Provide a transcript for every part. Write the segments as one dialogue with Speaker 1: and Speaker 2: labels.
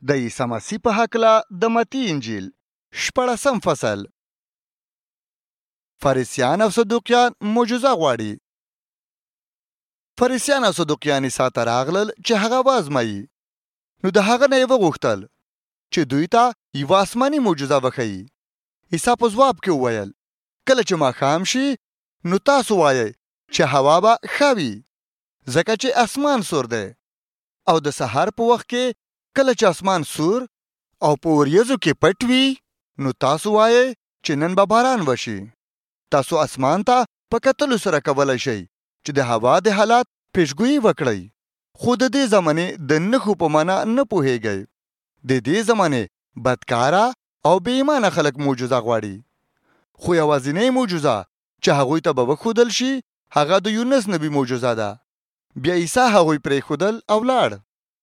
Speaker 1: د عیسی مسیح په هکله د متی انجیل 14 فصل. فریسیان او صدوقیان معجزه غواړي. فریسیان او صدوقیان عیسی ته راغلل چې هغه وازمایي. نو د هغه نه یې وغوښتل چې دوی ته یوه آسماني معجزه وښیي. عیسی په ځواب کې وویل کله چې ماښام شي نو تاسو وایئ چې هوا به ښه وي ځکه چې اسمان سور دی، او د سهار په وخت کې کله چې اسمان سور او په وریځو کې پټ وي نو تاسو وایئ چې نن به باران وشي. تاسو اسمان ته په کتلو سره کولی شئ چې د هوا د حالات پیشګویي وکړئ، خو د دې زمانې د نښو په معنا نه پوهیږئ. د دې زمانې بدکاره او بې ایمانه خلک معجزه غواړي، خو یوازینۍ معجزه چې هغوی ته به وښودل شي هغه د یونس نبی معجزه ده. بیا عیسی هغوی پرېښودل او لاړ.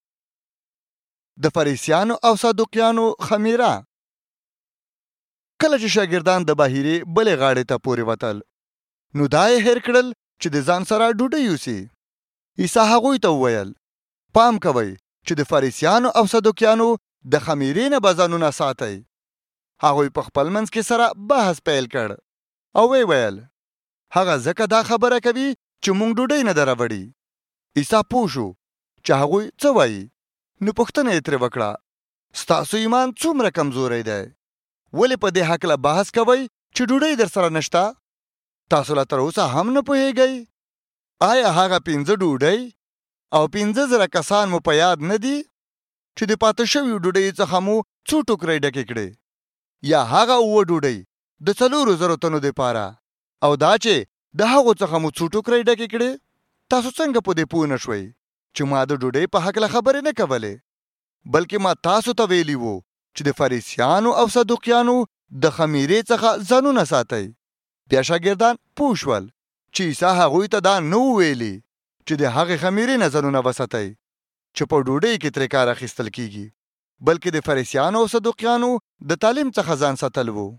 Speaker 1: د فریسیانو او صدوقیانو خمیره. کله چې شاګردان د بحیرې بلې غاړې ته پورې وتل نو دا یې هېر کړل چې د ځان سره ډوډۍ یوسي. عیسی هغوی ته وویل پام کوئ چې د فریسیانو او صدوقیانو د خمیرې نه به ځانونه ساتئ. هغوی په خپل منځ کې سره بحث پیل کړ او ویې ویل هغه ځکه دا خبره کوي چې موږ ډوډۍ نه ده راوړې. عیسی پوه شو چې هغوی څه وایي، نو پوښتنه یې ترې وکړه ستاسو ایمان څومره کمزوری دی؟ ولې په دې هکله بحث کوئ چې ډوډۍ در سره نشته؟ تاسو لا تر اوسه هم نه پوهیږئ؟ آیا هغه 5 ډوډۍ او 15,000 کسان مو په یاد نه دي چې د پاته شویو ډوډۍ څخه مو څو ټوکرۍ ډکې کړې؟ یا هغه 7 ډوډۍ د 4,000 تنو دپاره او دا چې د هغو څخه مو څو ټوکرۍ ډکې کړې؟ تاسو څنګه په دې پوه نه شوئ چې ما د ډوډۍ په هکله خبرې نه کولې، بلکې ما تاسو ته ویلي وو چې د فریسیانو او صدوقیانو د خمیرې څخه ځانونه ساتئ. بیا شاګردان پوه شول چې عیسی هغوی ته دا نه ویلي چې د هغې خمیرې نه ځانونه وساتئ چې په ډوډۍ کې ترې کار اخیستل کیږي، بلکې د فریسیانو او صدوقیانو د تعلیم څخه ځان ساتل وو.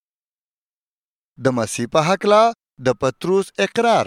Speaker 1: د مسیح په هکله د پطرس اقرار.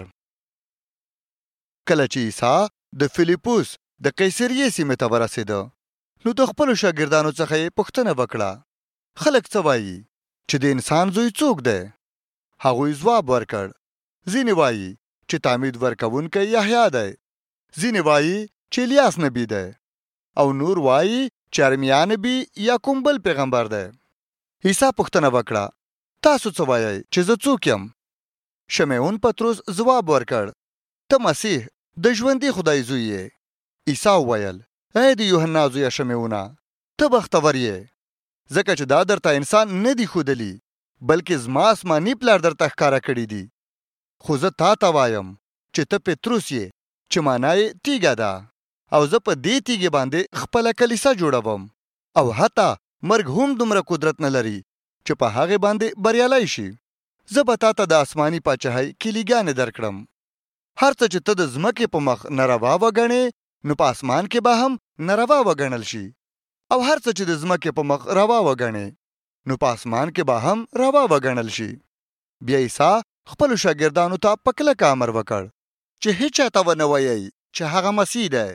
Speaker 1: کله چې عیسی د فیلیپوس د قیصریې سیمې ته ورسېده نو د خپلو شاګردانو څخه یې پوښتنه وکړه خلک څه وایي چې د انسان زوی څوک دی؟ هغوی ځواب ورکړ ځینې وایي چې تعمید ورکوونکی یحیی دی، ځینې وایي چې الیاس نبی دی، او نور وایي چې ارمیا نبی یا کوم بل پیغمبر دی. عیسی پوښتنه وکړه تاسو څه وایئ چې زه څوک یم؟ شمعون پطرس ځواب ورکړ ته مسیح د ژوندي خدای زوی یې. عیسی وویل ای د یوحنا زویه شمعونه، ته بختور یې، ځکه چې دا درته انسان نه دي ښودلي بلکې زما آسماني پلار درته ښکاره کړي دي. خو زه تا ته وایم چې ته پطرس یې چې معنا یې تیږه ده، او زه په دې تیږې باندې خپله کلیسا جوړوم، او حتی مرګ هم دومره قدرت نه لري چې په هغې باندې بریالی شي. زه به تا ته د آسماني پاچاهۍ کلیګانې درکړم. هر څه چې ته د ځمکې په مخ ناروا وګڼې نو په آسمان کې به هم ناروا وګڼل شي، او هر څه چې د ځمکې په مخ روا وګڼې نو په آسمان کې به هم روا وګڼل شي. بیا عیسی خپلو شاګردانو ته په کلکه امر وکړ چې هیچ چاته ونه وایئ چې هغه مسیح دی.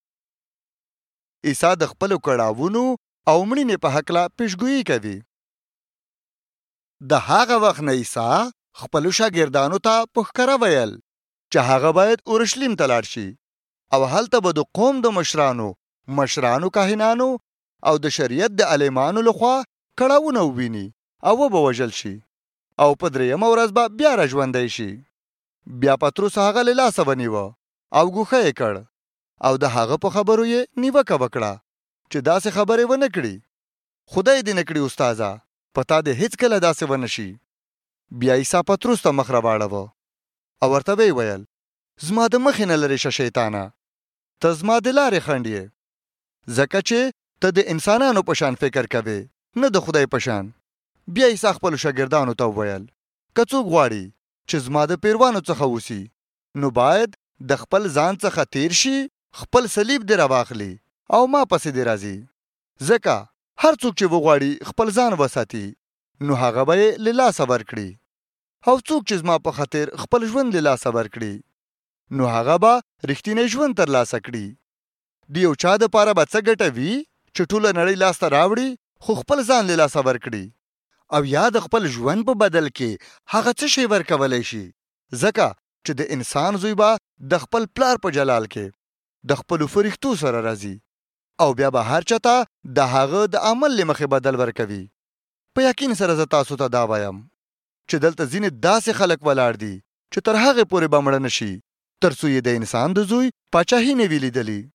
Speaker 1: عیسی د خپلو کړاوونو او مړینې په هکله پیشګویي کوي. د هغه وخت نه عیسی خپلو شاګردانو ته په ښکاره ویل چې هغه باید اورشلیم ته لاړ شي، او هلته به د قوم د مشرانو کاهنانو او د شریعت د عالمانو لخوا کړاوونه وویني او وبه وژل شي، او په 3مه ورځ به بیا راژوندی شي. بیا پطرس هغه له لاسه ونیوه او ګوښه یې کړ، او د هغه په خبرو یې نیوکه وکړه چې داسې خبرې ونه کړي. خدای دې نه کړي استاذه په تا دې هیڅکله داسې ونه شي. بیا عیسی پطرس ته مخ راواړوه او ورته ویې ویل زما د مخې نه لرې شه شیطانه، ته زما د لارې خنډ یې، ځکه چې ته د انسانانو په شان فکر کوې نه د خدای په شان. بیا عیسی خپلو شاګردانو ته وویل که څوک غواړي چې زما د پیروانو څخه اوسي نو باید د خپل ځان څخه تیر شي، خپل صلیب دې راواخلي او ما پسې دې راځي. ځکه هر څوک چې وغواړي خپل ځان وساتي نو هغه به یې له لاسه ورکړي، او څوک چې زما په خاطر خپل ژوند له لاسه ورکړي نو هغه به رښتینی ژوند ترلاسه کړي. د یو چا دپاره به څه ګټه وي چې ټوله نړۍ لاسته راوړي خو خپل ځان له لاسه ورکړي او یا د خپل ژوند په بدل کې هغه څه شی ورکولی شي ځکه چې د انسان زوی به د خپل پلار په جلال کې د خپلو فرښتو سره راځي او بیا به هر چاته د هغه د عمل له مخې بدل ورکوي. په یقین سره زه تاسو ته دا وایم چې دلته ځینې داسې خلک ولاړ دي چې تر هغې پورې به مړه نشي تر څو یې د انسان د زوی پاچاهي نه وي لیدلې.